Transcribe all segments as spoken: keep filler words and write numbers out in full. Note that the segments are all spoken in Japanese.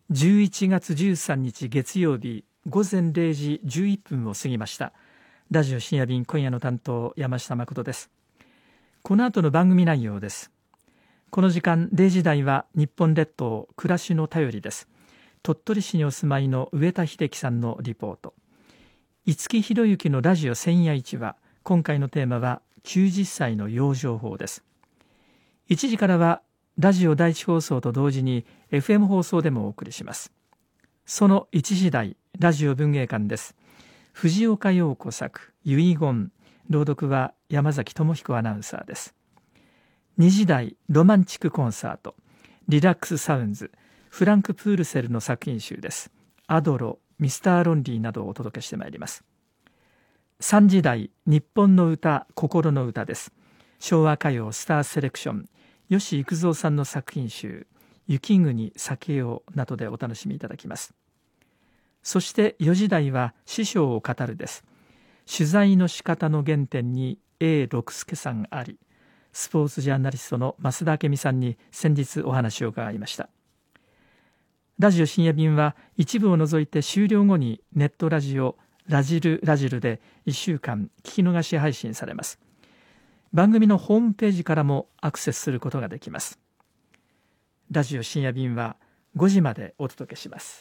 じゅういちがつじゅうさんにち月曜日ごぜんれいじじゅういっぷんを過ぎました。ラジオ深夜便、今夜の担当山下誠です。この後の番組内容です。この時間れいじ台は日本列島暮らしの便りです。鳥取市にお住まいの上田秀樹さんのリポート。五木ひろゆきのラジオ千夜一話、今回のテーマはきゅうじゅっさいの養生法です。いちじからはラジオ第一放送と同時に エフエム 放送でもお送りします。そのいちじ台、ラジオ文芸館です。藤岡陽子作遺言、朗読は山崎智彦アナウンサーです。にじ台、ロマンチックコンサート、リラックスサウンズ、フランク・プールセルの作品集です。アドロ、ミスター・ロンリーなどをお届けしてまいります。さんじ台、日本の歌、心の歌です。昭和歌謡スターセレクション、吉幾三さんの作品集、雪国酒よなどでお楽しみいただきます。そしてよじ台は師匠を語るです。取材の仕方の原点に エーろく 助さんあり、スポーツジャーナリストの増田明美さんに先日お話を伺いました。ラジオ深夜便は一部を除いて終了後にネットラジオラジルラジルでいっしゅうかん聞き逃し配信されます。番組のホームページからもアクセスすることができます。ラジオ深夜便はごじまでお届けします。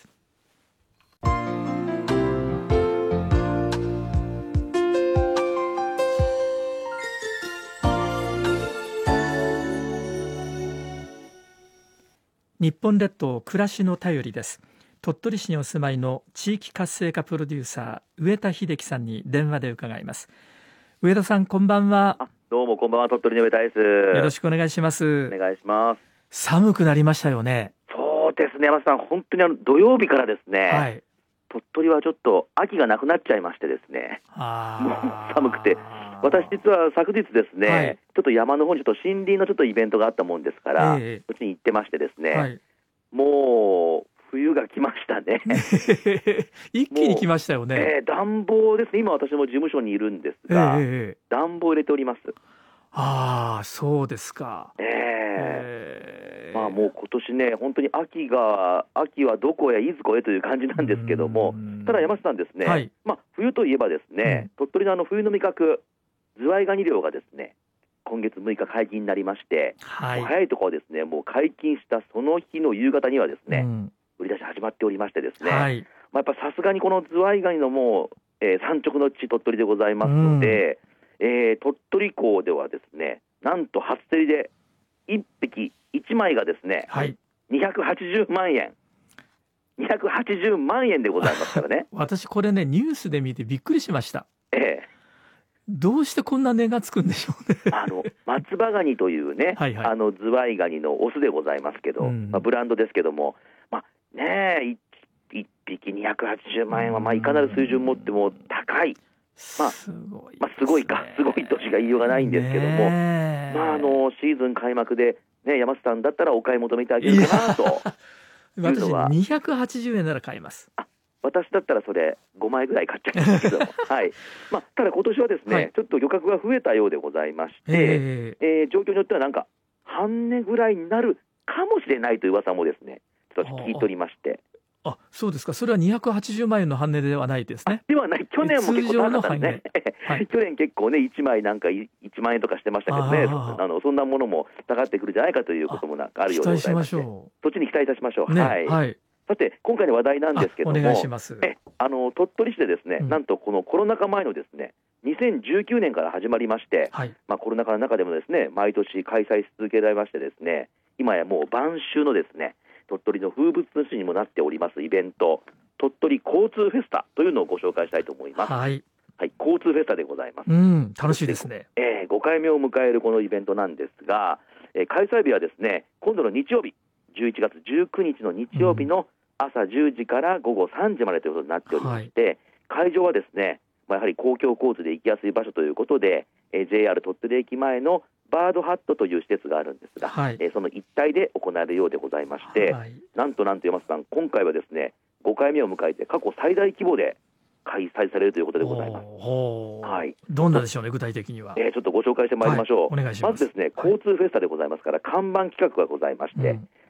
日本列島暮らしの便りです。鳥取市にお住まいの地域活性化プロデューサー上田秀樹さんに電話で伺います。上田さん、こんばんは。 あ、どうもこんばんは、鳥取の上田です。 よろしくお願いします。 お願いします。 寒くなりましたよね。 そうですね、山田さん、本当にあの土曜日からですね、はい、鳥取はちょっと秋がなくなっちゃいましてですね、あもう寒くて、私実は昨日ですね、はい、ちょっと山の方にちょっと森林のちょっとイベントがあったもんですから、えー、うちに行ってましてですね、はい、もう冬が来ましたね一気に来ましたよね。 えー、暖房ですね。今私も事務所にいるんですが、えー、暖房入れております。 ああ、そうですか。 えーえー、まあもう今年ね、本当に秋が秋はどこへいずこへという感じなんですけども、ただ山下さんですね、はい、まあ、冬といえばですね、うん、鳥取のあの冬の味覚ズワイガニ漁がですね、今月むいか解禁になりまして、はい、早いところはですね、もう解禁したその日の夕方にはですね、うん、売り出し始まっておりましてですね、はい、まあ、やっぱさすがにこのズワイガニのもう、えー、産直の地鳥取でございますので、うん、えー、鳥取港ではですね、なんと初競りでいっぴきいちまいがですね、はい、にひゃくはちじゅうまんえんにひゃくはちじゅうまんえんでございますからね私これね、ニュースで見てびっくりしました。 ええ、どうしてこんな値がつくんでしょうねあの松葉ガニというねはい、はい、あのズワイガニのオスでございますけど、うん、まあ、ブランドですけども、まあね、いっぴきにひゃくはちじゅうまんえんは、まあ、いかなる水準持っても高い、まあ、すごい、まあ、すごいかすごいとしか言いようがないんですけども、まあ、あのシーズン開幕で、ね、山下さんだったらお買い求めてあげるかなというのは、 私にひゃくはちじゅうえんなら買います。 あ、私だったらそれごまいぐらい買っちゃいますけど、はい、まあ、ただ今年はですね、はい、ちょっと漁獲が増えたようでございまして、えーえー、状況によってはなんか半値ぐらいになるかもしれないという噂もですね、ちょっと聞いておりまして。 あ、そうですか。それはにひゃくはちじゅうまんえんの半値ではないですね。 ではない。去年も結構高かったですね、はい、去年結構ねいちまいなんかいちまんえんとかしてましたけどね、ああのそんなものも下がってくるんじゃないかということもなんかあるようでございまして、そっちに期待いたしましょう、ね、はい、はい、さて今回の話題なんですけども、お願いします。えあの鳥取市でですね、うん、なんとこのコロナ禍前のですねにせんじゅうきゅうねんから始まりまして、はい、まあ、コロナ禍の中でもですね毎年開催し続けられましてですね、今やもう晩秋のですね鳥取の風物詩にもなっておりますイベント、鳥取交通フェスタというのをご紹介したいと思います。はい、はい、交通フェスタでございます。 うん、楽しいですね。 えー、ごかいめを迎えるこのイベントなんですが、えー、開催日はですね今度の日曜日じゅういちがつじゅうくにちの日曜日の朝じゅうじからごごさんじまでということになっておりまして、はい、会場はですね、まあ、やはり公共交通で行きやすい場所ということで、えー、ジェイアール 鳥取駅前のバードハットという施設があるんですが、はい、えー、その一帯で行われるようでございまして、はい、なんとなんと山下さん、今回はですねごかいめを迎えて過去最大規模で開催されるということでございます。 はい、どんなでしょうね、具体的には。 えー、ちょっとご紹介してまいりましょう。 はい、お願いします。 まずですね、交通フェスタでございますから、看板企画がございまして、うん、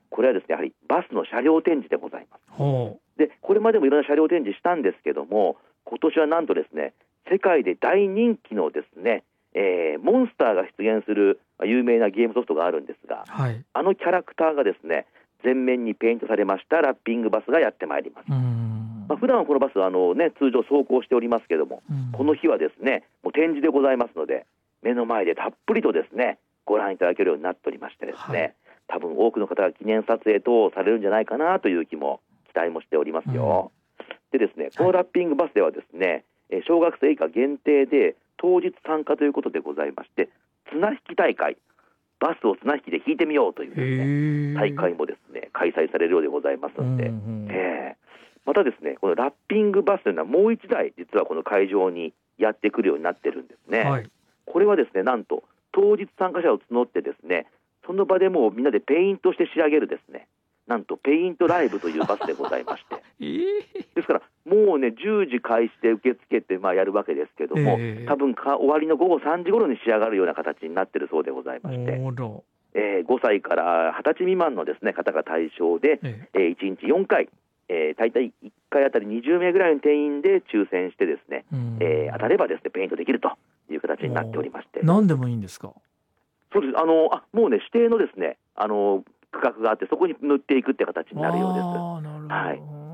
これはですねやはりバスの車両展示でございます。 ほう。 でこれまでもいろんな車両展示したんですけども、今年はなんとですね世界で大人気のですね、えー、モンスターが出現する有名なゲームソフトがあるんですが、 はい、 あのキャラクターがですね全面にペイントされましたラッピングバスがやってまいります。 うん、 まあ、普段はこのバスはあの、ね、通常走行しておりますけども、うん、この日はですねもう展示でございますので、目の前でたっぷりとですねご覧いただけるようになっておりましてですね、はい、多分多くの方が記念撮影等をされるんじゃないかなという気も期待もしておりますよ。うん、でですねこのラッピングバスではですね、はい、小学生以下限定で当日参加ということでございまして、綱引き大会、バスを綱引きで引いてみようというです、ね、大会もですね開催されるようでございますので、うんうん、えー、またですねこのラッピングバスというのはもう一台実はこの会場にやってくるようになってるんですね。はい、これはですねなんと当日参加者を募ってですねその場でもうみんなでペイントして仕上げるですねなんとペイントライブというバスでございまして、えー、ですからもうねじゅうじ開始で受け付けてまあやるわけですけども、えー、多分か終わりのごごさんじ頃に仕上がるような形になっているそうでございまして、えー、ごさいからはたち未満のですね方が対象で、えー、いちにちよんかい、えー、大体いっかいあたりにじゅうめいぐらいの定員で抽選してですね、えー、当たればですねペイントできるという形になっておりまして、 何でもいいんですか？ そうです、あのあもうね指定のですねあの区画があってそこに塗っていくって形になるようです。はい、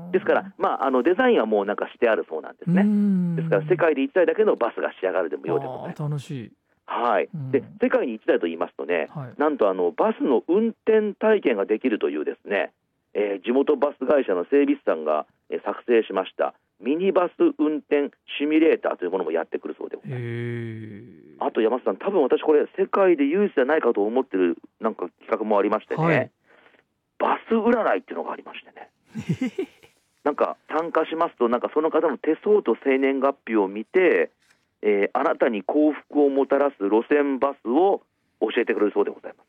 ですから、まあ、あのデザインはもうなんかしてあるそうなんですね。ですから世界でいちだいだけのバスが仕上がるでもようでございます。 楽しい。 はい、で世界にいちだいと言いますとね、はい、なんとあのバスの運転体験ができるというですね、えー、地元バス会社の整備士さんが、えー、作成しましたミニバス運転シミュレーターというものもやってくるそうでございます。あと山下さん、多分私これ世界で唯一じゃないかと思ってるなんか企画もありましてね、はい、バス占いっていうのがありましてねなんか参加しますとなんかその方の手相と生年月日を見て、えー、あなたに幸福をもたらす路線バスを教えてくれるそうでございます、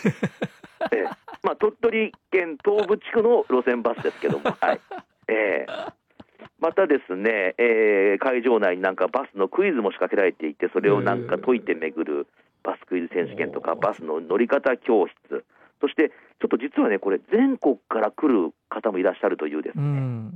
えーまあ、鳥取県東部地区の路線バスですけども、はい、えーまたですね、えー、会場内になんかバスのクイズも仕掛けられていて、それをなんか解いて巡るバスクイズ選手権とかバスの乗り方教室、そしてちょっと実はねこれ全国から来る方もいらっしゃるというですね、うん、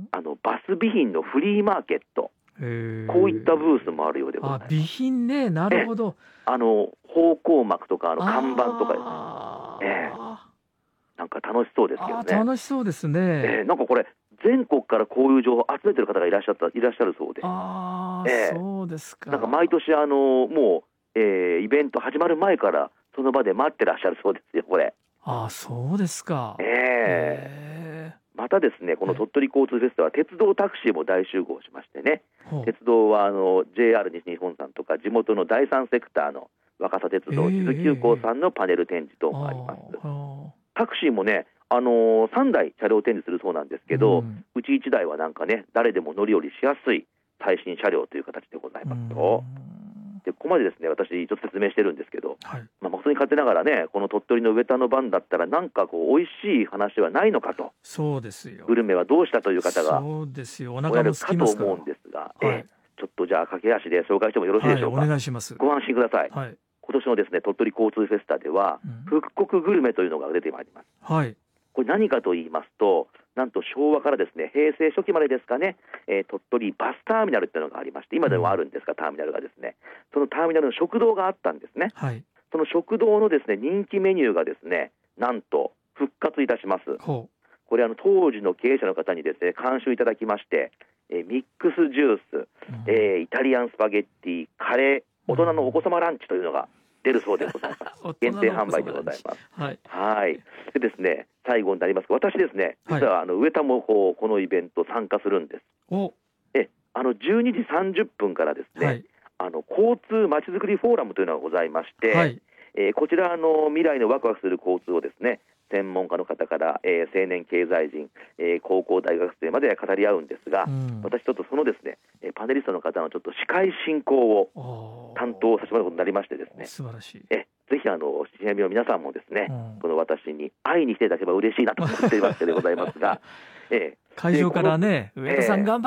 あのバス備品のフリーマーケット、こういったブースもあるようでございます。 あ、備品ね、なるほど。 あの方向幕とかあの看板とかですね、えー、なんか楽しそうですけどね。 楽しそうですね、 えー、なんかこれ全国からこういう情報を集めてる方がいらっしゃったいらっしゃるそうで、 あ、えー、そうですか。 なんか毎年あのもう、えー、イベント始まる前からその場で待ってらっしゃるそうですよこれ。 あ、そうですか。 えーえー、またですねこの鳥取交通フェスタは鉄道タクシーも大集合しましてね、鉄道はあの ジェイアール 西日本さんとか地元のだいさんセクターの若狭鉄道智頭急行さんのパネル展示等もあります、えー、タクシーもねあのー、さんだい車両展示するそうなんですけど、うん、うちいちだいはなんかね誰でも乗り降りしやすい最新車両という形でございますと、うん、でここまでですね私ちょっと説明してるんですけど、はい、まあ、普通に勝手ながらねこの鳥取の上田の番だったらなんかこう美味しい話はないのかと。 そうですよ、 グルメはどうしたという方がそうですよ、お腹も空きますからおられるかと思うんですが、はい、えちょっとじゃあ駆け足で紹介してもよろしいでしょうか。 はい、お願いします。 ご安心ください、はい、今年のですね鳥取交通フェスタでは、うん、復刻グルメというのが出てまいります。はい、これ何かと言いますと、なんと昭和からですね平成初期までですかね、えー、鳥取バスターミナルっていうのがありまして、今でもあるんですが、うん、ターミナルがですねそのターミナルの食堂があったんですね、はい、その食堂のですね人気メニューがですねなんと復活いたします。これあの当時の経営者の方にですね監修いただきまして、えー、ミックスジュース、うんえー、イタリアンスパゲッティ、カレー、大人のお子様ランチというのが出るそうでございます限定販売でございます。はい、はいでですね最後になりますが、私ですね実はあの上田もこうこのイベント参加するんです。おえあのじゅうにじさんじゅっぷんからですね、はい、あの交通まちづくりフォーラムというのがございまして、はいえー、こちらの未来のワクワクする交通をですね専門家の方から、えー、青年経済人、えー、高校大学生まで語り合うんですが、うん、私ちょっとそのですねパネリストの方のちょっと司会進行を担当させてもらうことになりましてですね、 素晴らしい。 えぜひあのしじみの皆さんもですね、うん、この私に会いに来ていただければ嬉しいなと思っていますでございますが、 えー、会場からね上田さん頑張れっ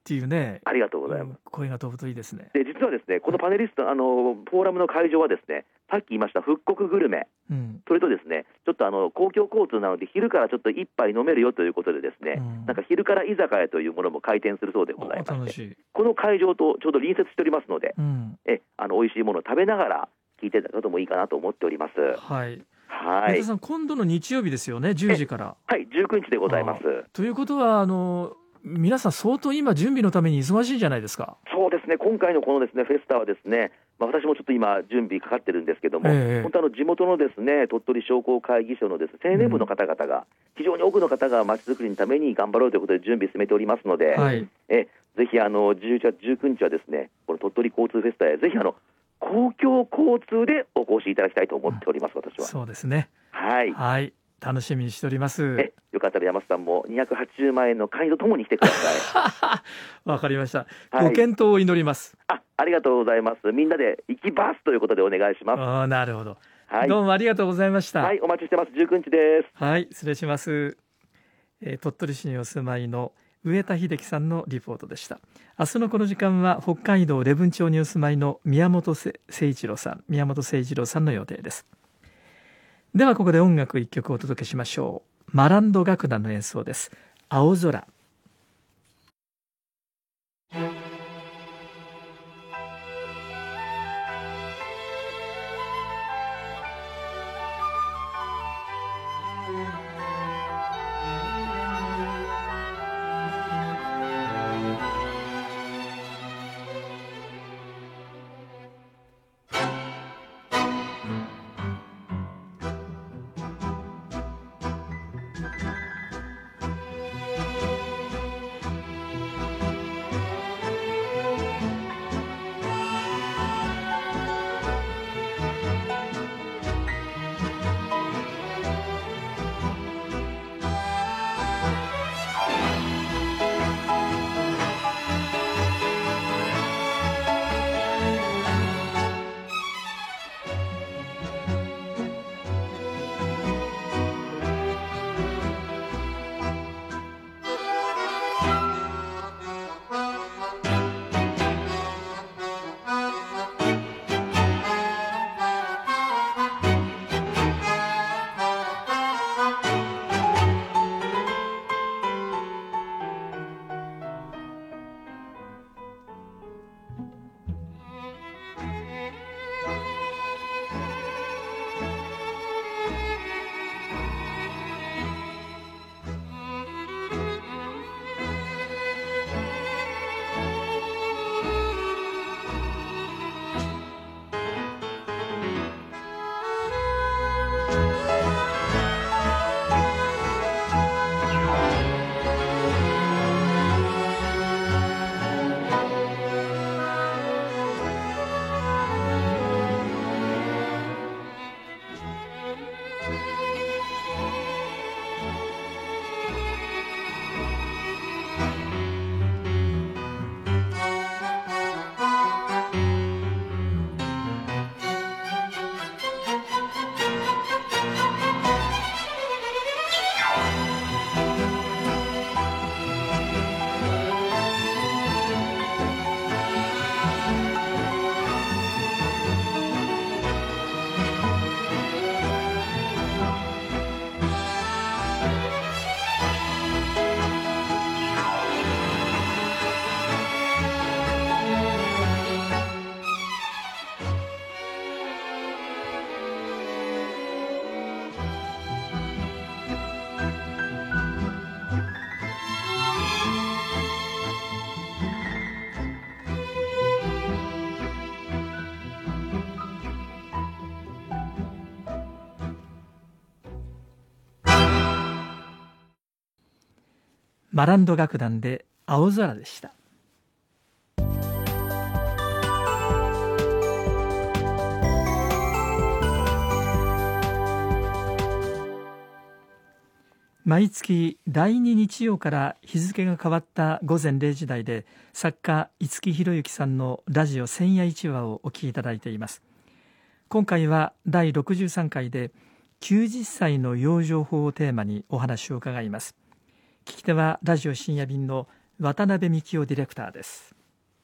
っていうね、 ありがとうございます、うん、 声が飛ぶといいですね。 で実はですね、このパネリスト、あのフォーラムの会場はですね、さっき言いました復刻グルメ、うん、それとですね、ちょっとあの公共交通なので昼からちょっと一杯飲めるよということでですね、うん、なんか昼から居酒屋というものも開店するそうでございまして、この会場とちょうど隣接しておりますので、うん、えあの美味しいものを食べながら聞いていただくこともいいかなと思っております。 はい、 はい、 宮田さん、今度の日曜日ですよね、じゅうじから。 はい、じゅうくにちでございます。 ということはあの皆さん相当今準備のために忙しいんじゃないですか。 そうですね、今回のこのですねフェスタはですね、まあ、私もちょっと今準備かかってるんですけども、えー、本当あの地元のですね鳥取商工会議所のです、ね、青年部の方々が、うん、非常に多くの方がまちづくりのために頑張ろうということで準備進めておりますので、はい、えぜひあのじゅういちがつじゅうくにちはですね、この鳥取交通フェスタへぜひあの公共交通でお越しいただきたいと思っております、うん、私は。そうですね、はい、はい、楽しみにしております。えよかったら山下さんもにひゃくはちじゅうまんえんの会員とともに来てください。わかりました、はい、ご検討を祈ります。 あ、ありがとうございます。みんなで行きますということでお願いします。 あ、なるほど、はい、どうもありがとうございました。 はい、お待ちしてます。じゅうくにちです。 はい、失礼します。えー、鳥取市にお住まいの上田秀樹さんのリポートでした。明日のこの時間は北海道礼文町にお住まいの宮本誠一郎さん宮本誠一郎さんの予定です。ではここで音楽一曲お届けしましょう。マランド楽団の演奏です。青空。マランド楽団で青空でした。毎月だいに日曜から日付が変わった午前れいじ台で作家五木ひろゆきさんのラジオ千夜一話をお聞きいただいています。今回はだいろくじゅうさんかいできゅうじゅっさいの養生法をテーマにお話を伺います。聞き手はラジオ深夜便の渡辺幹夫ディレクターです。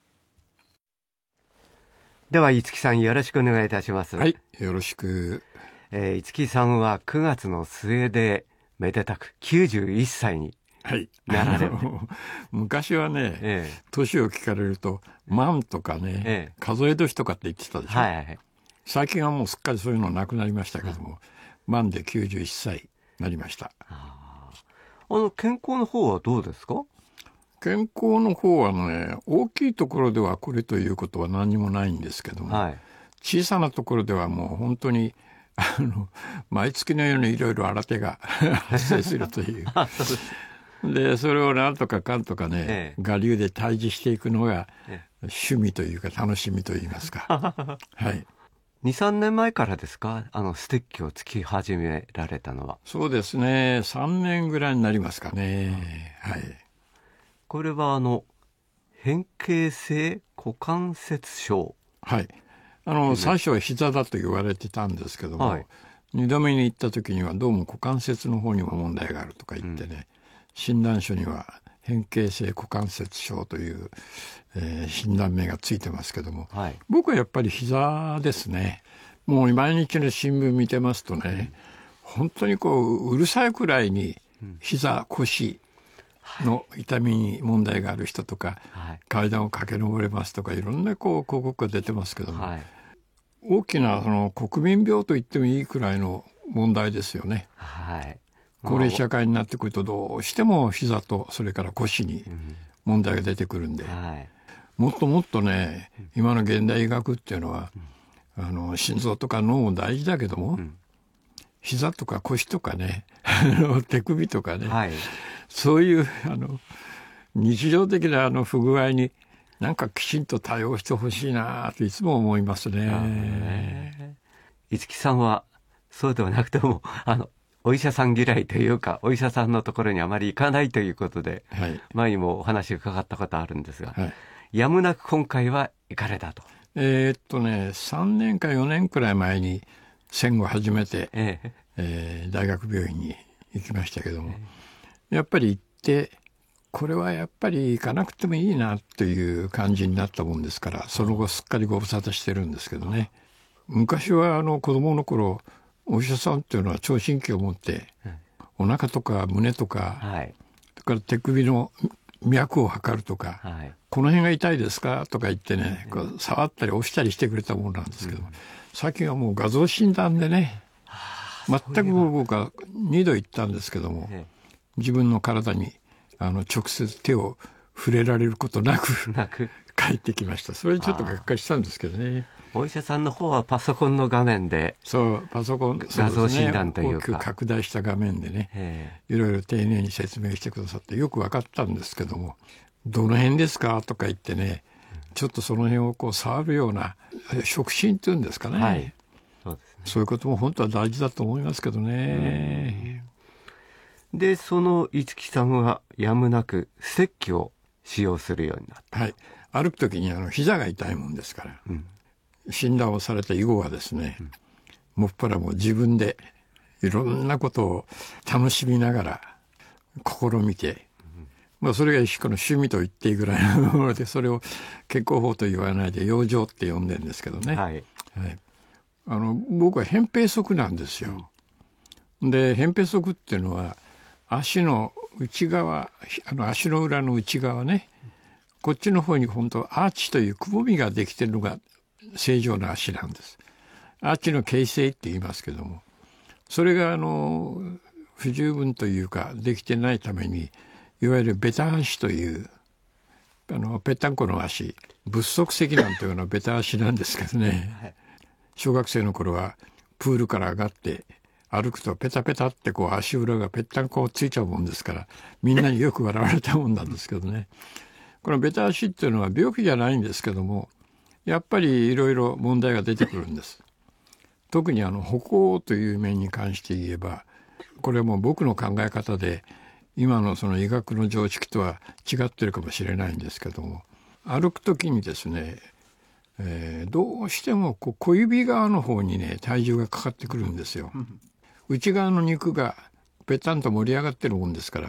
では五木さん、よろしくお願いいたします。 はい、よろしく。 えー、五木さんはくがつの末でめでたくきゅうじゅういっさいになられる、はい、 昔はね、ええ、年を聞かれると万とかね、ええ、数え年とかって言ってたでしょ、はいはい、最近はもうすっかりそういうのなくなりましたけども、うん、万できゅうじゅういっさいになりました。 ああの健康の方はどうですか？ 健康の方はね、大きいところではこれということは何もないんですけども、はい、小さなところではもう本当にあの毎月のようにいろいろ新手が発生するというで、それをなんとかかんとかね、ええ、我流で対峙していくのが趣味というか楽しみといいますかはい。 に、さんねんまえからですか、あのステッキをつき始められたのは？ そうですね、さんねんぐらいになりますかね、うん、はい。 これはあの変形性股関節症、 はい、あの最初は膝だと言われてたんですけども、はい、にどめに行った時にはどうも股関節の方にも問題があるとか言ってね、うん、診断書には変形性股関節症という、えー、診断名がついてますけども、はい、僕はやっぱり膝ですね。もう毎日の新聞見てますとね、うん、本当にこううるさいくらいに膝、腰の痛みに問題がある人とか、はい、階段を駆け上れますとか、いろんなこう広告が出てますけども、はい、大きなその国民病と言ってもいいくらいの問題ですよね、はい、高齢社会になってくるとどうしても膝とそれから腰に問題が出てくるんで、うんはい、もっともっとね、今の現代医学っていうのは、うん、あの心臓とか脳も大事だけども、うん、膝とか腰とかね手首とかね、はい、そういうあの日常的なあの不具合になんかきちんと対応してほしいなといつも思いますね。 五木さんはそうではなくてもあのお医者さん嫌いというか、お医者さんのところにあまり行かないということで、はい、前にもお話伺ったことあるんですが、はい、やむなく今回は行かれたと。 えー、っとねさんねんかよねんくらい前に戦後初めて、えええー、大学病院に行きましたけども、ええ、やっぱり行ってこれはやっぱり行かなくてもいいなという感じになったもんですから、その後すっかりご無沙汰してるんですけどね。昔はあの子供の頃お医者さんっていうのは聴診器を持って、うん、お腹とか胸とか、はい、それから手首の脈を測るとか、はい、この辺が痛いですかとか言ってね、こう触ったり押したりしてくれたものなんですけど、うん、最近はもう画像診断でね、全く僕はにど行ったんですけども、自分の体にあの直接手を触れられることなくなく帰ってきました。それにちょっとがっかりしたんですけどね。 お医者さんの方はパソコンの画面で、 そうパソコン画像診断というか、 大きく拡大した画面でね、いろいろ丁寧に説明してくださってよく分かったんですけども、どの辺ですかとか言ってね、ちょっとその辺をこう触るような触診っていうんですかね、はい、そうですね、そういうことも本当は大事だと思いますけどね。 でその五木さんはやむなくステッキを使用するようになった。 はい、歩くときにあの膝が痛いもんですから、うん、診断をされた以後はですね、うん、もっぱらもう自分でいろんなことを楽しみながら試みて、うん、まあ、それが一種の趣味と言っていいぐらいのもので、それを健康法と言わないで養生って呼んでるんですけどね、はいはい、あの僕は扁平足なんですよ。で扁平足っていうのは足の内側、あの足の裏の内側ね、こっちの方に本当アーチというくぼみができてるのが正常な足なんです。アーチの形成って言いますけども、それがあの不十分というかできてないために、いわゆるベタ足というあのぺったんこの足、仏足石なんていうのはベタ足なんですけどね、はい、小学生の頃はプールから上がって歩くとペタペタってこう足裏がぺったんこついちゃうもんですから、みんなによく笑われたもんなんですけどね。このベタ足っていうのは病気じゃないんですけども、やっぱりいろいろ問題が出てくるんです。特にあの歩行という面に関して言えば、これはもう僕の考え方で今のその医学の常識とは違ってるかもしれないんですけども、歩くときにですね、えー、どうしてもこう小指側の方にね体重がかかってくるんですよ。内側の肉がぺたんと盛り上がってるもんですから、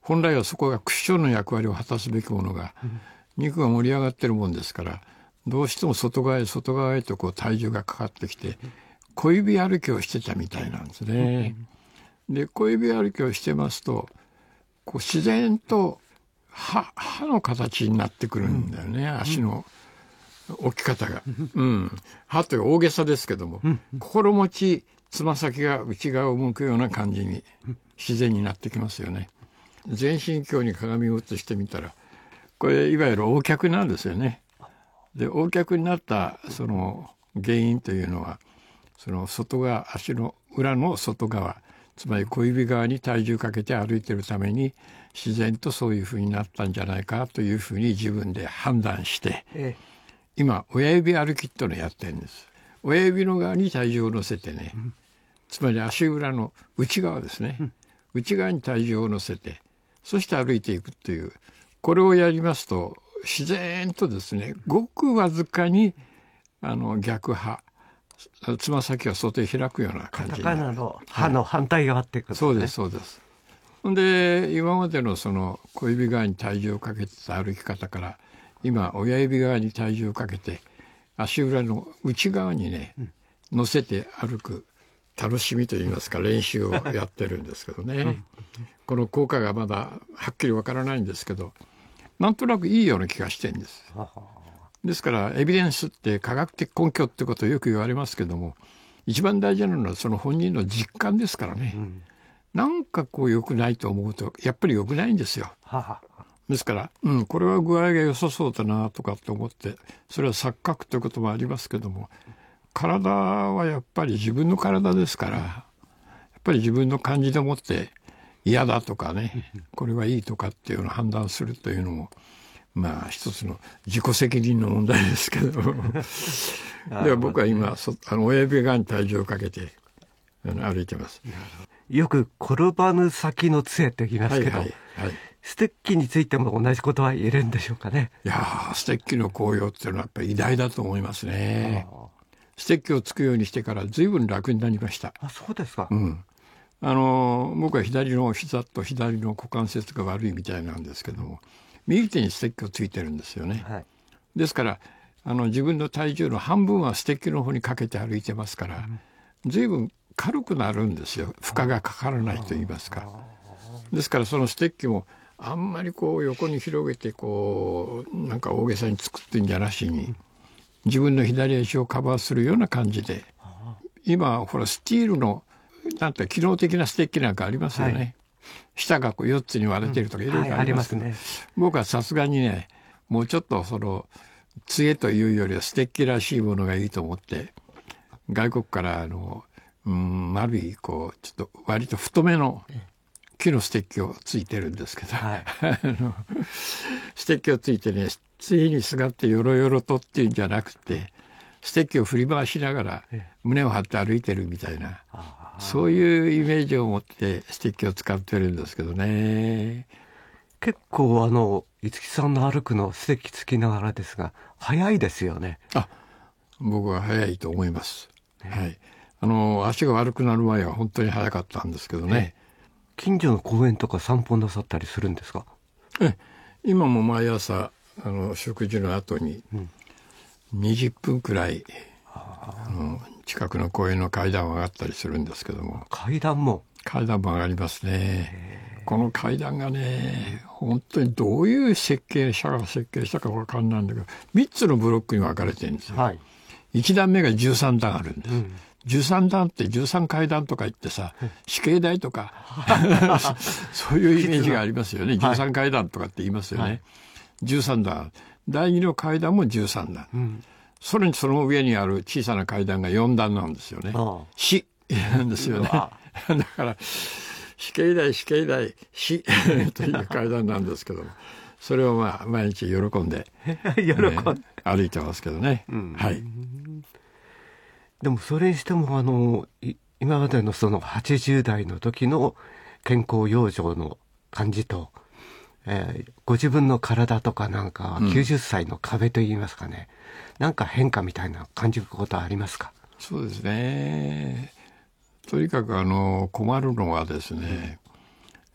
本来はそこがクッションの役割を果たすべきものが、うん、肉が盛り上がってるもんですから、どうしても外側へ外側へとこう体重がかかってきて、小指歩きをしてたみたいなんですね。うん、で、小指歩きをしてますと、こう自然と歯、歯の形になってくるんだよね、うん、足の置き方が。うん。歯という大げさですけども、うん、心持ち、つま先が内側を向くような感じに自然になってきますよね。全身鏡に鏡を映してみたら、これいわゆる横脚なんですよね。で、横脚になったその原因というのは、その外側、足の裏の外側、つまり小指側に体重かけて歩いているために、自然とそういうふうになったんじゃないかというふうに自分で判断して、ええ、今親指歩きっていうのをやってるんです。親指の側に体重を乗せてね、うん、つまり足裏の内側ですね、うん、内側に体重を乗せて、そして歩いていくという、これをやりますと自然とですね、ごくわずかにあの逆歯、つま先が外へ開くような感じになる。 カタカナの歯の反対側っていうことですね。 そうですそうです。ほんで今までのその小指側に体重をかけてた歩き方から、今親指側に体重をかけて足裏の内側にね、うん、乗せて歩く楽しみといいますか練習をやってるんですけどね、うん、この効果がまだはっきりわからないんですけど、なんとなくいいような気がしてるんです。ですからエビデンスって科学的根拠ってことをよく言われますけども、一番大事なのはその本人の実感ですからね、うん、なんかこう良くないと思うとやっぱり良くないんですよ。ははですから、うん、これは具合が良さそうだなとかって思って、それは錯覚ということもありますけども、体はやっぱり自分の体ですから、やっぱり自分の感じでもって嫌だとかね、これはいいとかっていうのを判断するというのも、まあ一つの自己責任の問題ですけどでは僕は今そあの親指側に体重をかけてあの歩いてます。 よく転ばぬ先の杖って言いますけど、はいはいはい、ステッキについても同じことは言えるんでしょうかね。 いやステッキの効用っていうのはやっぱり偉大だと思いますね。ステッキをつくようにしてから随分楽になりました。 あ、そうですか。 うん、あの僕は左の膝と左の股関節が悪いみたいなんですけども、右手にステッキをついてるんですよね、はい、ですからあの自分の体重の半分はステッキの方にかけて歩いてますから、うん、随分軽くなるんですよ。負荷がかからないと言いますか。ですからそのステッキもあんまりこう横に広げてこうなんか大げさに作ってんじゃなしに、自分の左足をカバーするような感じで、今ほらスチールのなんて機能的なステッキなんかありますよね、はい、下がこうよっつに割れてるとかいろいろありますけど、うんはい、ありますね。僕はさすがにね、もうちょっとその杖というよりはステッキらしいものがいいと思って、外国からあのうん丸いこうちょっと割と太めの木のステッキをついてるんですけど、はい、あのステッキをついてね、杖にすがってよろよろとっていうんじゃなくて、ステッキを振り回しながら胸を張って歩いてるみたいな、そういうイメージを持ってステッキを使ってるんですけどね。 結構あの五木さんの歩くのステッキつきながらですが早いですよね。 あ、僕は早いと思います、ね、はい、あの足が悪くなる前は本当に早かったんですけどね。 近所の公園とか散歩なさったりするんですか？ え今も毎朝あの食事の後ににじゅっぷんくらい、うん、あの近くの公園の階段を上がったりするんですけども。 階段も階段も上がりますね。この階段がね、本当にどういう設計者が設計したか分かんないんだけど、みっつのブロックに分かれてるんですよ、はい、いち段目がじゅうさん段あるんです、うん、じゅうさん段ってじゅうさん階段とか言ってさ、死刑台とかそういうイメージがありますよね。じゅうさん階段とかって言いますよね、はい、じゅうさん段、だいにの階段もじゅうさん段、うん、それにその上にある小さな階段がよん段なんですよね。死なんですよね。だから死刑台死刑台死という階段なんですけども、それをまあ毎日喜んで喜んで、ね、歩いてますけどね、うん、はい。 でもそれにしてもあの今までのそのはちじゅう代の時の健康養生の感じと、えー、ご自分の体とかなんかきゅうじゅっさいの壁といいますかね、うん、なんか変化みたいな感じることはありますか？ そうですね、とにかくあの困るのはですね、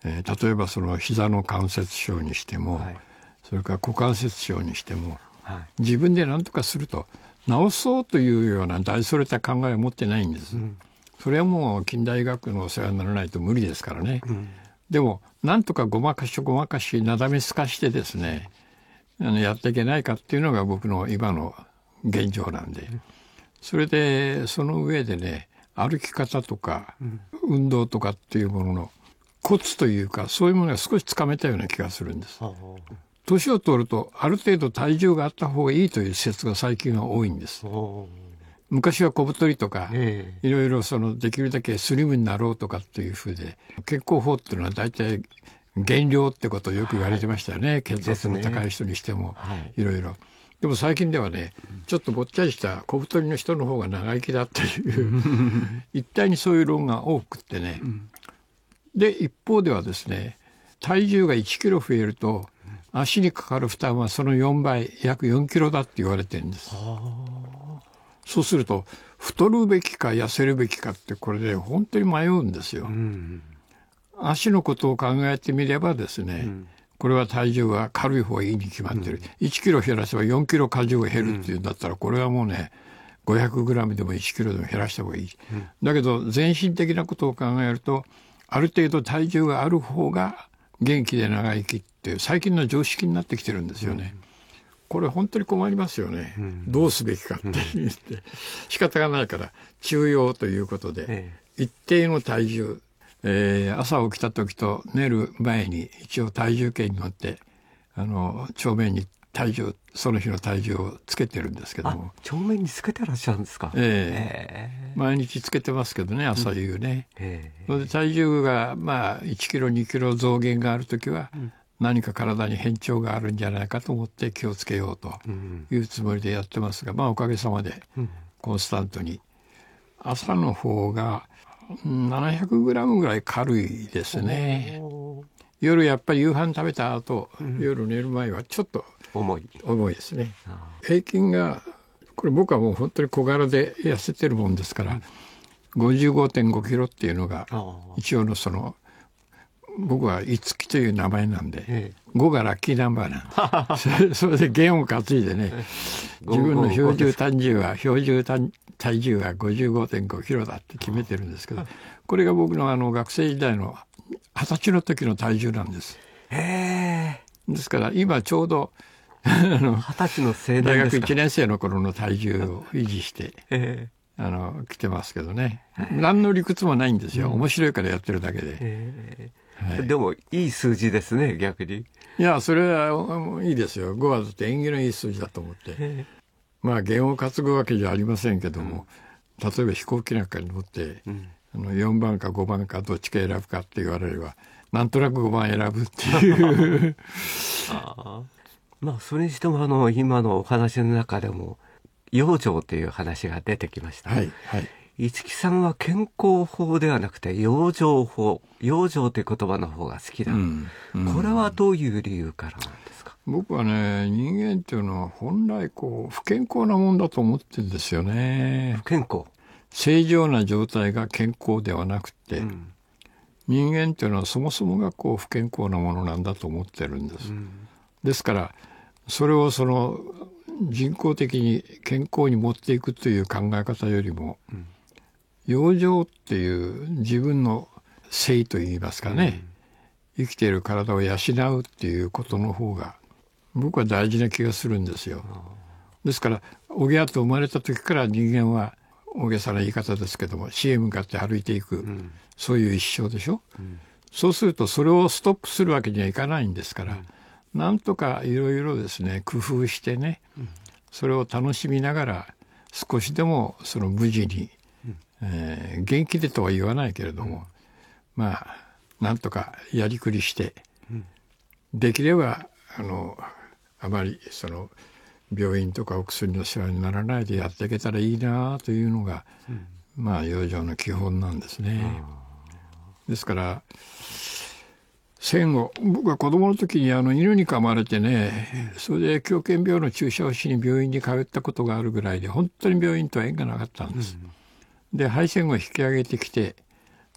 えー、例えばその膝の関節症にしても、はい、それから股関節症にしても、はい、自分で何とかすると治そうというような大それた考えを持ってないんです、うん、それはもう近代医学のお世話にならないと無理ですからね、うん、でもなんとかごまかしごまかしなだめすかしてですね、あのやっていけないかっていうのが僕の今の現状なんで、それでその上でね、歩き方とか運動とかっていうもののコツというか、そういうものが少しつかめたような気がするんです。年を取るとある程度体重があった方がいいという説が最近は多いんです。昔は小太りとか、えー、いろいろそのできるだけスリムになろうとかっていうふうで、健康法っていうのは大体減量ってことをよく言われてましたよね、はい、血圧の高い人にしても、ね、いろいろ。でも最近ではね、ちょっとぼっちゃりした小太りの人の方が長生きだっていう一体にそういう論が多くってね、で一方ではですね、体重がいちキロ増えると足にかかる負担はそのよんばい、約よんキロだって言われてるんです。そうすると太るべきか痩せるべきかってこれで本当に迷うんですよ、うん、足のことを考えてみればですね、うん、これは体重は軽い方がいいに決まってる、うん、いちキロ減らせばよんキロ荷重が減るっていうんだったら、これはもうねごひゃくグラムでもいちキロでも減らした方がいい、うん、だけど全身的なことを考えるとある程度体重がある方が元気で長生きっていう最近の常識になってきてるんですよね、うん、これ本当に困りますよね、うん、どうすべきかって言って、うん、仕方がないから中庸ということで、ええ、一定の体重、えー、朝起きた時と寝る前に一応体重計に乗ってあの帳面に体重その日の体重をつけてるんですけども。 帳面につけてらっしゃるんですか。 ええー、毎日つけてますけどね、朝夕ね、うんえー、それで体重がまあいちキロにキロ増減がある時は、うん何か体に変調があるんじゃないかと思って気をつけようというつもりでやってますが、まあおかげさまでコンスタントに。朝の方がななひゃくグラムぐらい軽いですね。夜やっぱり夕飯食べた後、うん、夜寝る前はちょっと重い重いですね。平均がこれ僕はもう本当に小柄で痩せてるもんですから、うん、ごじゅうごてんごキロっていうのが一応のその僕は五木という名前なんで、ええ、ごがラッキーナンバーなんですそれで弦を担いでね自分の標準体重は標準体重は ごじゅうごてんごキロだって決めてるんですけど、これが僕のあの学生時代の二十歳の時の体重なんです。へー。ですから今ちょうど二十歳の青年ですか。 大学いちねん生の頃の体重を維持してあの来てますけどね、何の理屈もないんですよ、面白いからやってるだけで。 はい、でもいい数字ですね、逆に。 いやそれはいいですよ。ごはだって縁起のいい数字だと思って、まあ弦を担ぐわけじゃありませんけども、うん、例えば飛行機なんかに乗って、うん、あのよんばんかごばんかどっちか選ぶかって言われればなんとなくごばん選ぶっていうあまあそれにしてもあの今のお話の中でも養生という話が出てきました、ね。はいはい。五木さんは健康法ではなくて養生法、養生という言葉の方が好きだ、うんうん、これはどういう理由からなんですか。 僕はね、人間っていうのは本来こう不健康なもんだと思ってるんですよね。 不健康、 正常な状態が健康ではなくて、うん、人間っていうのはそもそもがこう不健康なものなんだと思ってるんです、うん、ですからそれをその人工的に健康に持っていくという考え方よりも、うん養生っていう自分の性といいますかね、うん、生きている体を養うっていうことの方が僕は大事な気がするんですよ。ですからおぎゃと生まれた時から人間は大げさな言い方ですけども死へ向かって歩いていく、うん、そういう一生でしょ、うん、そうするとそれをストップするわけにはいかないんですから、うん、なんとかいろいろですね工夫してね、うん、それを楽しみながら少しでもその無事にえー、元気でとは言わないけれども、うん、まあなんとかやりくりして、うん、できればあのあまりその病院とかお薬の世話にならないでやっていけたらいいなというのが、うん、まあ養生の基本なんですね。ですから戦後僕は子供の時にあの犬に噛まれてね、それで狂犬病の注射をしに病院に通ったことがあるぐらいで本当に病院とは縁がなかったんです、うんで敗戦後引き上げてきて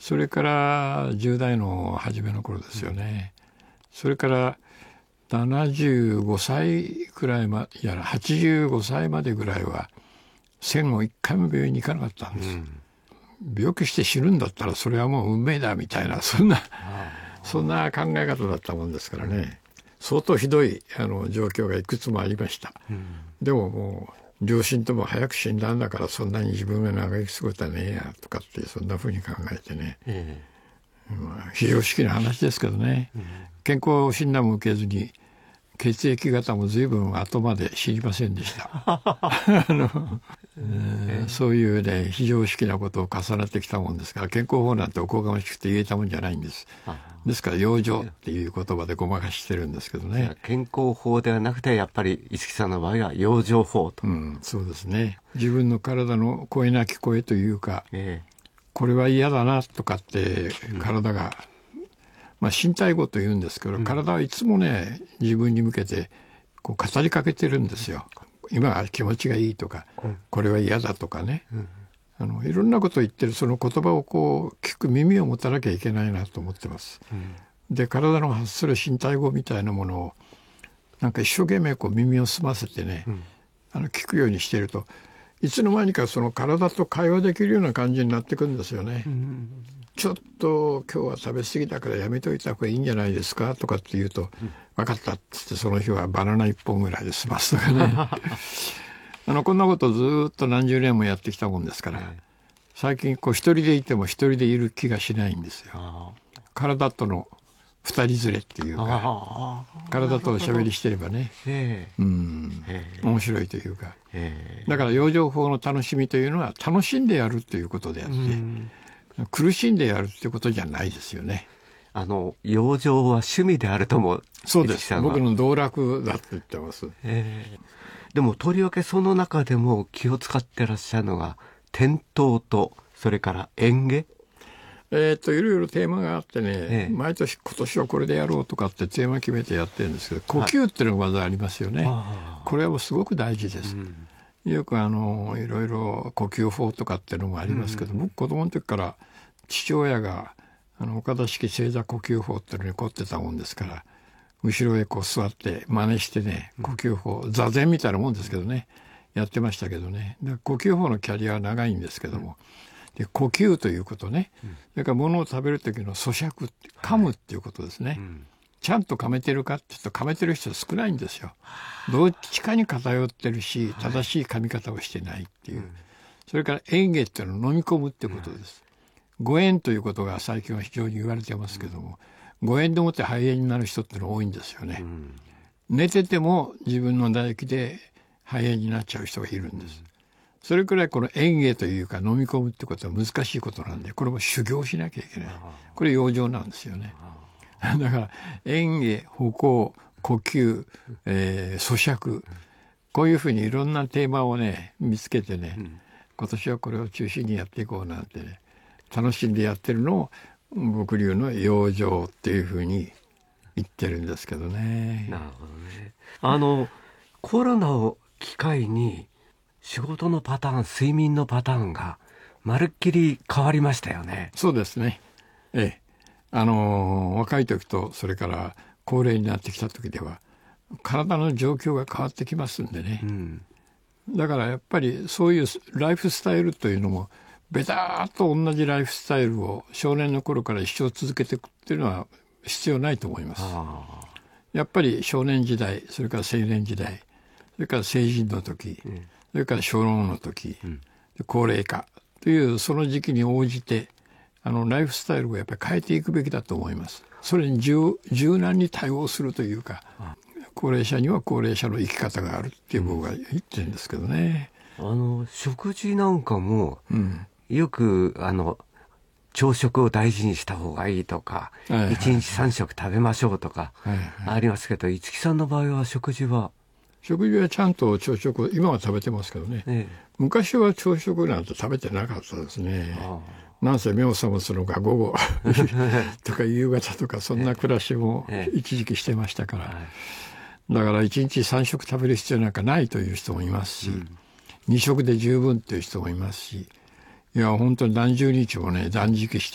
それからじゅう代の初めの頃ですよね、うん、それからななじゅうごさいくらいまいやはちじゅうごさいまでぐらいは戦後一回も病院に行かなかったんです、うん、病気して死ぬんだったらそれはもう運命だみたいなそんなそんな考え方だったもんですからね、相当ひどいあの状況がいくつもありました、うん、でももう両親とも早く死んだんだからそんなに自分が長生きすることはねえやとかってそんなふうに考えてね、えーまあ、非常識な話ですけどね、うん、健康診断も受けずに血液型も随分後まで知りませんでしたあの、えー、そういうね非常識なことを重ねてきたもんですから健康法なんておこがましくて言えたもんじゃないんです。ですから養生っていう言葉でごまかしてるんですけどね。 健康法ではなくてやっぱり五木さんの場合は養生法と、 うん、そうですね。自分の体の声なき声というか、えー、これは嫌だなとかって体が、うんまあ、身体語と言うんですけど、うん、体はいつもね自分に向けてこう語りかけてるんですよ。今は気持ちがいいとか、うん、これは嫌だとかね、うん、あのいろんなことを言ってるその言葉をこう聞く耳を持たなきゃいけないなと思ってます、うん、で体の発する身体語みたいなものをなんか一生懸命こう耳を澄ませてね、うん、あの聞くようにしているといつの間にかその体と会話できるような感じになってくるんですよね、うん、ちょっと今日は食べ過ぎだからやめといた方がいいんじゃないですかとかって言うと、うん、分かったっつってその日はバナナ一本ぐらいで済ますとかねあのこんなことずっと何十年もやってきたもんですから、はい、最近こう一人でいても一人でいる気がしないんですよ。体との二人連れっていうか体とおしゃべりしてればね、うん面白いというか、だから養生法の楽しみというのは楽しんでやるということであって、苦しんでやるってことじゃないですよね。 あの養生は趣味であるとも。 そうです。僕の道楽だって言ってます、 えー、でもとりわけその中でも気を使ってらっしゃるのが転倒とそれから嚥下、 えー、っといろいろテーマがあってね、ええ、毎年今年はこれでやろうとかってテーマ決めてやってるんですけど呼吸っていうのがまずありますよね、はい、これはもうすごく大事です、うん、よくあのいろいろ呼吸法とかっていうのもありますけど、うん、僕子供の時から父親があの岡田式正座呼吸法っていうのに凝ってたもんですから後ろへこう座って真似してね呼吸法、うん、座禅みたいなもんですけどねやってましたけどね。だから呼吸法のキャリアは長いんですけども、で呼吸ということね、うん、それから物を食べる時の咀嚼噛むっていうことですね、はいうん、ちゃんと噛めてるかって言うと噛めてる人は少ないんですよ。どっちかに偏ってるし正しい噛み方をしてないっていう、はい、それから嚥下っていうのを飲み込むってことです、うん、誤嚥ということが最近は非常に言われてますけども、うん、誤嚥でもって肺炎になる人っていうのが多いんですよね、うん、寝てても自分の唾液で肺炎になっちゃう人がいるんです、うん、それくらいこの嚥下というか飲み込むってことは難しいことなんでこれも修行しなきゃいけない。これ養生なんですよね。だから嚥下歩行呼吸、えー、咀嚼こういうふうにいろんなテーマをね見つけてね、うん、今年はこれを中心にやっていこうなんてね楽しんでやってるのを僕流の養生っていうふうに言ってるんですけどね。 なるほどね。あのコロナを機会に仕事のパターン睡眠のパターンがまるっきり変わりましたよね。 そうですね、ええ、あの若い時とそれから高齢になってきた時では体の状況が変わってきますんでね、うん、だからやっぱりそういうライフスタイルというのもベターっと同じライフスタイルを少年の頃から一生続けていくっていうのは必要ないと思います。やっぱり少年時代それから青年時代それから成人の時、うん、それから初老の時、うん、高齢化というその時期に応じてあのライフスタイルをやっぱり変えていくべきだと思います。それに 柔, 柔軟に対応するというか、高齢者には高齢者の生き方があるっていう僕が言ってるんですけどね、 うん、あの食事なんかも、うん、よくあの朝食を大事にした方がいいとか、はいはい、いちにちさん食食べましょうとかありますけど、はいはい、五木さんの場合は食事は食事はちゃんと朝食今は食べてますけどね、ええ、昔は朝食なんて食べてなかったですね。なんせ目を覚ますのが午後とか夕方とかそんな暮らしも一時期してましたから、ええ、だからいちにちさん食食べる必要なんかないという人もいますし、うん、に食で十分という人もいますし、いや本当に何十日もね断食して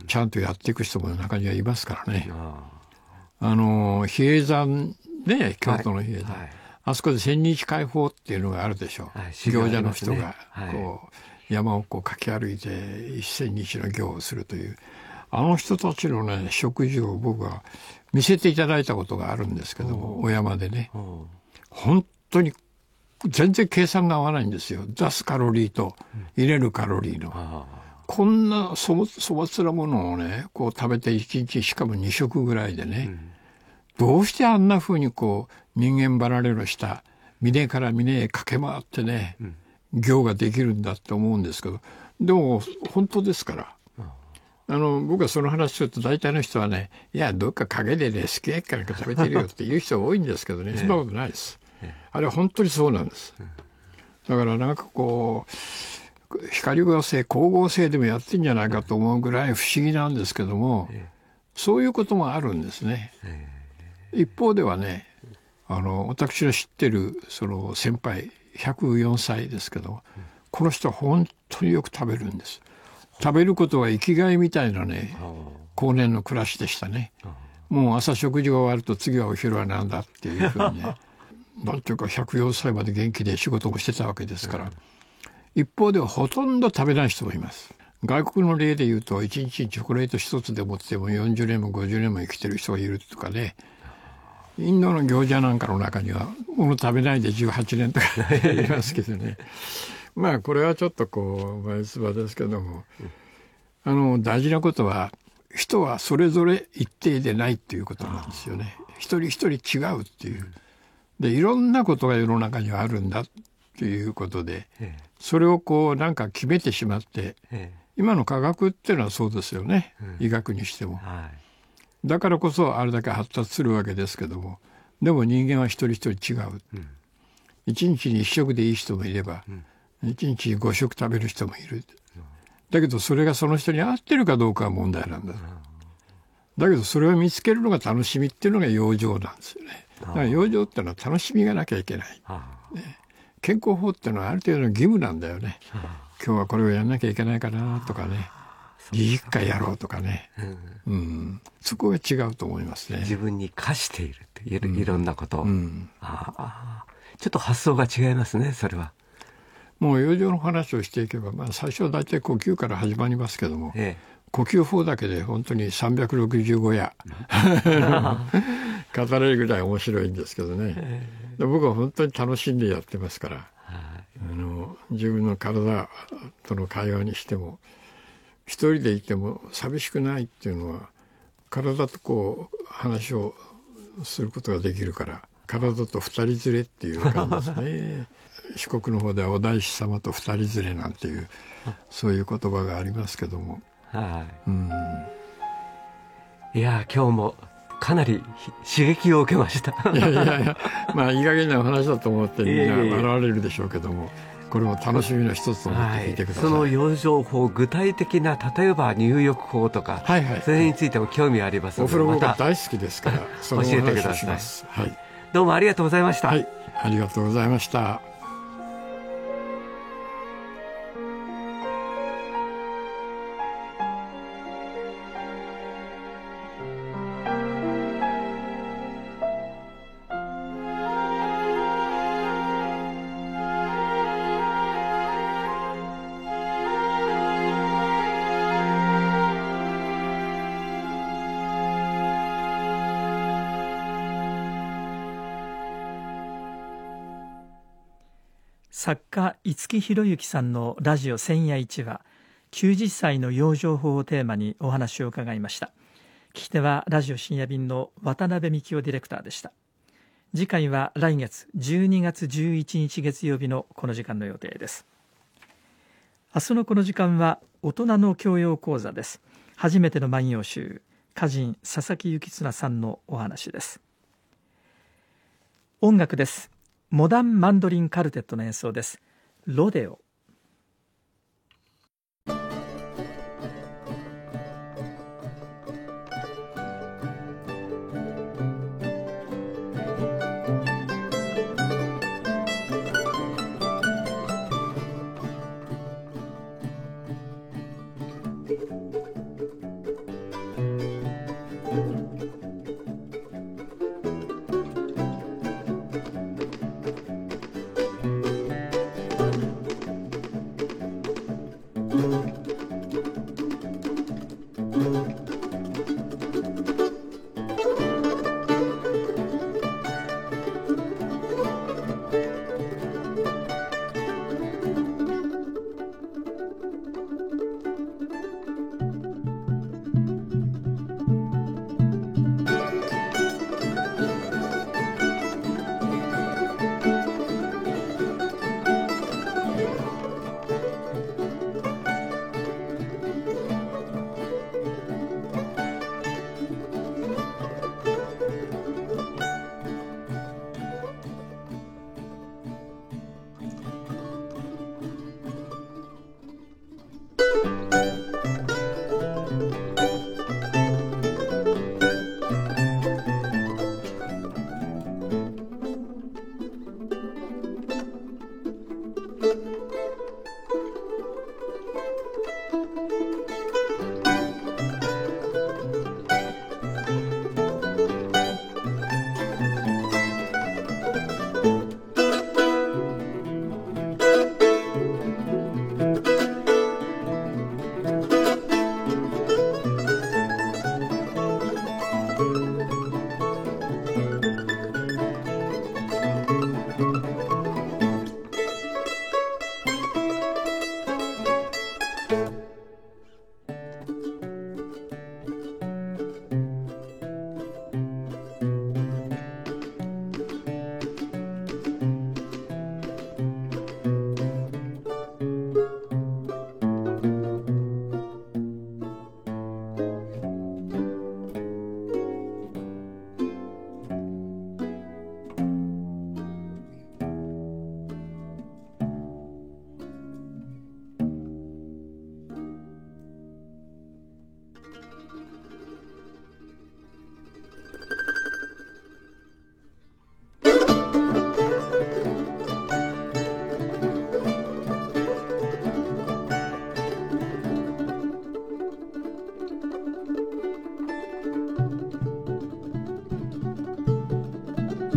ちゃんとやっていく人も中にはいますからね。あの比叡山ね、京都の比叡山、はいはい、あそこで千日解放っていうのがあるでしょう、はい、行者の人がこう山をこう駆け歩いて一千日の行をするという、あの人たちのね食事を僕は見せていただいたことがあるんですけども、お山でね、本当に全然計算が合わないんですよ。出すカロリーと入れるカロリーの、うん、こんな粗末なものをねこう食べていちにちしかもに食ぐらいでね、うん、どうしてあんな風にこう人間離れのした峰から峰へ駆け回ってね、うん、行ができるんだって思うんですけど、でも本当ですから、あの僕はその話すると大体の人はね、いやどっか陰でねすき焼きかなんか食べてるよって言う人が多いんですけどねそんなことないです。あれは本当にそうなんです。だからなんかこう光合成光合成でもやってんじゃないかと思うぐらい不思議なんですけども、そういうこともあるんですね。一方ではね、あの私の知ってるその先輩ひゃくよんさいですけど、この人は本当によく食べるんです。食べることは生きがいみたいなね後年の暮らしでしたね。もう朝食事が終わると次はお昼はなんだっていうふうにねなんていうかひゃくよんさいまで元気で仕事もしてたわけですから、一方ではほとんど食べない人もいます。外国の例で言うといちにちにチョコレート一つでもってもよんじゅうねんもごじゅうねんも生きてる人がいるとかね、インドの行者なんかの中にはもの食べないでじゅうはちねんとかいますけどねまあこれはちょっとこう前つばですけども、あの大事なことは人はそれぞれ一定でないっていうことなんですよね。一人一人違うっていうで、いろんなことが世の中にはあるんだということで、それをこうなんか決めてしまって、今の科学っていうのはそうですよね、医学にしても。だからこそあれだけ発達するわけですけども、でも人間は一人一人違う。一日に一食でいい人もいれば、一日に五食食べる人もいる。だけどそれがその人に合ってるかどうかは問題なんだ。だけどそれを見つけるのが楽しみっていうのが養生なんですよね。だから養生っていうのは楽しみがなきゃいけない、ね、健康法っていうのはある程度の義務なんだよね。今日はこれをやんなきゃいけないかなとかね、理事会やろうとかね、うんうん、そこが違うと思いますね。 自分に課しているってい ろ, いろんなことを、うん、ああちょっと発想が違いますね。それはもう養生の話をしていけば、まあ、最初は大体呼吸から始まりますけども、ええ、呼吸法だけで本当にさんびゃくろくじゅうご夜語れるぐらい面白いんですけどね、えー、で僕は本当に楽しんでやってますから、はい、あの自分の体との会話にしても一人でいても寂しくないっていうのは体とこう話をすることができるから、体と二人連れっていう感じですね四国の方ではお大師様と二人連れなんていうそういう言葉がありますけども、はい、うん、 いや今日もかなり刺激を受けましたいやいやいや、まあいい加減な話だと思ってみんな笑われるでしょうけども、これも楽しみの一つと思って聞いてください、はい、 その養生法、具体的な例えば入浴法とか、はいはい、それについても興味ありますので、 お風呂僕は大好きですからその教えてください、 はい、 どうもありがとうございました。 はい、ありがとうございました。 作家五木ひろゆきさんのラジオ千夜一話、きゅうじゅっさいの養生法をテーマにお話を伺いました。聞き手はラジオ深夜便の渡辺幹夫ディレクターでした。次回は来月じゅうにがつじゅういちにち月曜日のこの時間の予定です。明日のこの時間は大人の教養講座です。初めての万葉集、歌人佐々木幸綱さんのお話です。音楽です。モダンマンドリンカルテットの演奏です。ロデオ。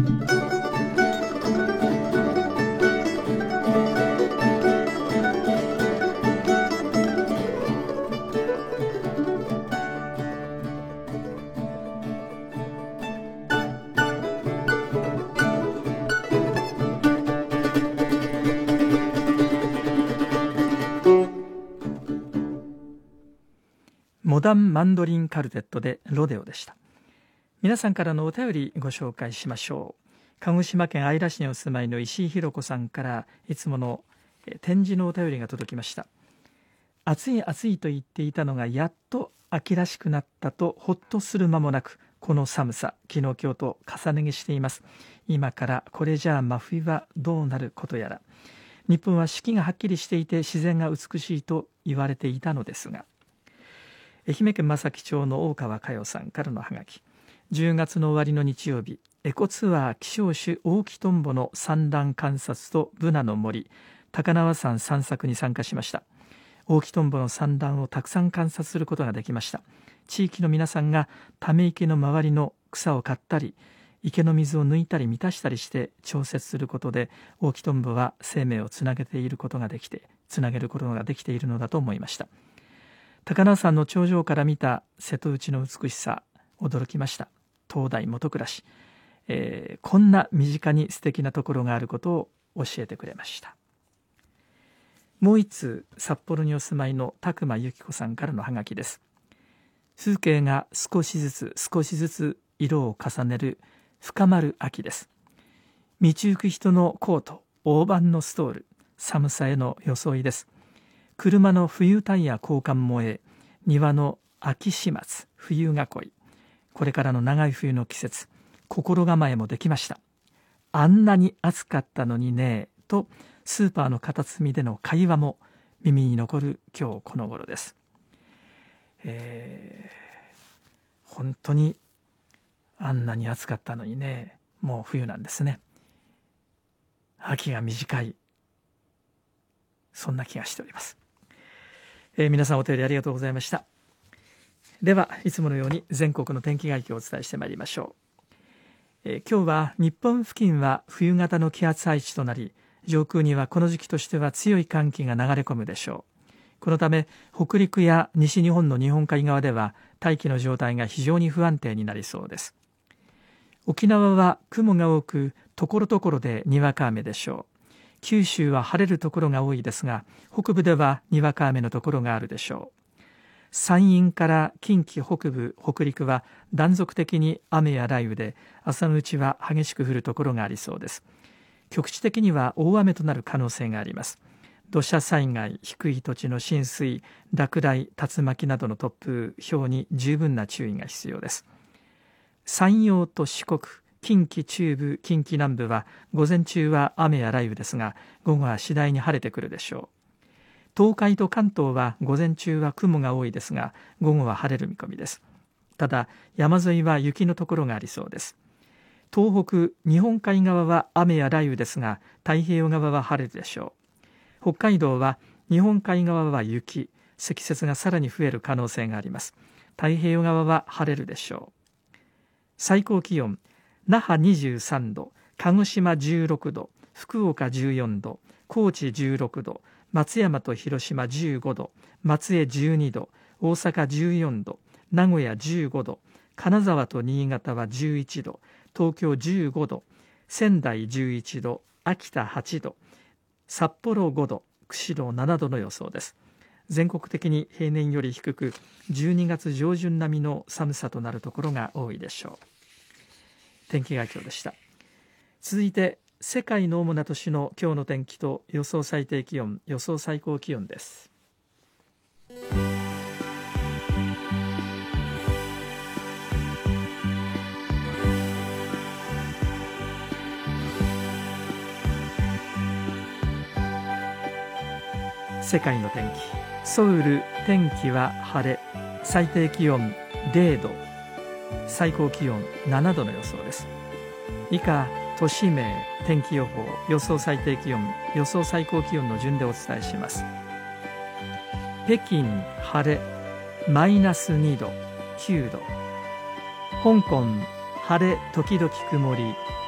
モダンマンドリンカルテットでロデオでした。皆さんからのお便りご紹介しましょう。鹿児島県姶良市にお住まいの石井ひろ子さんからいつもの展示のお便りが届きました。暑い暑いと言っていたのがやっと秋らしくなったとほっとする間もなく、この寒さ昨日今日と重ね着しています。今からこれじゃあ真冬はどうなることやら。日本は四季がはっきりしていて自然が美しいと言われていたのですが、愛媛県正木町の大川佳代さんからのハガキ。じゅうがつの終わりの日曜日、エコツアー希少種大木トンボの産卵観察とブナの森、高輪山散策に参加しました。大木トンボの産卵をたくさん観察することができました。地域の皆さんがため池の周りの草を刈ったり、池の水を抜いたり満たしたりして調節することで、大木トンボは生命をつなげていることができて、つなげることができているのだと思いました。高輪山の頂上から見た瀬戸内の美しさ、驚きました。灯台元暮らし、えー、こんな身近に素敵なところがあることを教えてくれました。もう一通、札幌にお住まいの拓磨由紀子さんからのハガキです。風景が少しずつ少しずつ色を重ねる深まる秋です。道行く人のコート、大判のストール、寒さへの装いです。車の冬タイヤ交換燃え、庭の秋始末、冬囲い、これからの長い冬の季節、心構えもできました。あんなに暑かったのにねと、スーパーの片隅での会話も耳に残る今日この頃です。えー、本当にあんなに暑かったのにね、もう冬なんですね。秋が短い、そんな気がしております。えー、皆さんお便りありがとうございました。ではいつものように全国の天気概況をお伝えしてまいりましょう。えー、今日は日本付近は冬型の気圧配置となり、上空にはこの時期としては強い寒気が流れ込むでしょう。このため北陸や西日本の日本海側では大気の状態が非常に不安定になりそうです。沖縄は雲が多く、ところどころでにわか雨でしょう。九州は晴れるところが多いですが、北部ではにわか雨のところがあるでしょう。山陰から近畿北部、北陸は断続的に雨や雷雨で、朝のうちは激しく降るところがありそうです。局地的には大雨となる可能性があります。土砂災害、低い土地の浸水、落雷、竜巻などの突風、雹に十分な注意が必要です。山陽と四国、近畿中部、近畿南部は午前中は雨や雷雨ですが、午後は次第に晴れてくるでしょう。東海と関東は午前中は雲が多いですが、午後は晴れる見込みです。ただ山沿いは雪のところがありそうです。東北、日本海側は雨や雷雨ですが、太平洋側は晴れるでしょう。北海道は日本海側は雪、積雪がさらに増える可能性があります。太平洋側は晴れるでしょう。最高気温、那覇にじゅうさんど、鹿児島じゅうろくど、福岡じゅうよんど、高知じゅうろくど、松山と広島じゅうごど、松江じゅうにど、大阪じゅうよんど、名古屋じゅうごど、金沢と新潟はじゅういちど、東京じゅうごど、仙台じゅういちど、秋田はちど、札幌ごど、釧路ななどの予想です。全国的に平年より低く、じゅうにがつ上旬並みの寒さとなるところが多いでしょう。天気概況でした。続いて世界の主な都市の今日の天気と予想最低気温、予想最高気温です。世界の天気。ソウル、天気は晴れ、最低気温れいど、最高気温ななどの予想です。以下、都市名、天気予報、予想最低気温、予想最高気温の順でお伝えします。北京、晴れ、マイナスにど、きゅうど。香港、晴れ、時々曇り、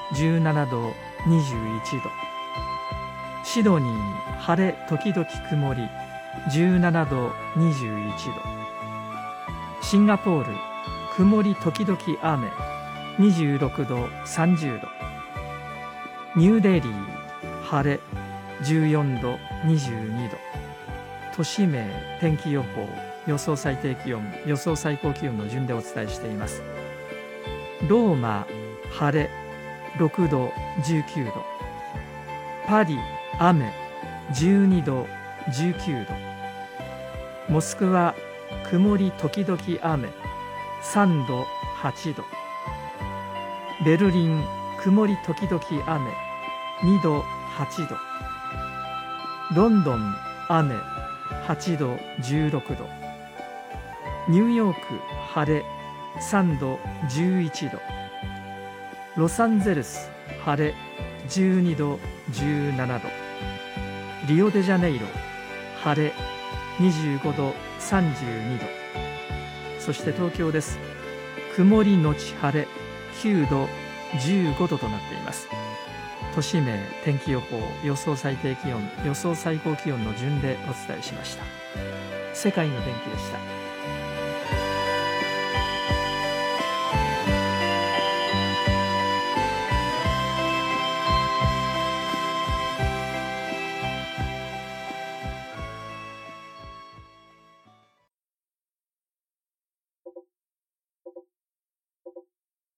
じゅうななどにじゅういちど、シドニー晴れ時々曇りじゅうななどにじゅういちど、シンガポール曇り時々雨にじゅうろくどさんじゅうど、ニューデリー晴れじゅうよんどにじゅうにど、都市名天気予報予想最低気温予想最高気温の順でお伝えしています。ローマ晴れろくどじゅうきゅうど、パリ雨じゅうにどじゅうきゅうど、モスクワ曇り時々雨さんどはちど、ベルリン曇り時々雨にどはちど、ロンドン雨はちどじゅうろくど、ニューヨーク晴れさんどじゅういちど、ロサンゼルス晴れじゅうにどじゅうななど、リオデジャネイロ晴れにじゅうごどさんじゅうにど、そして東京です。曇りのち晴れきゅうどじゅうごどとなっています。都市名天気予報予想最低気温予想最高気温の順でお伝えしました。世界の天気でした。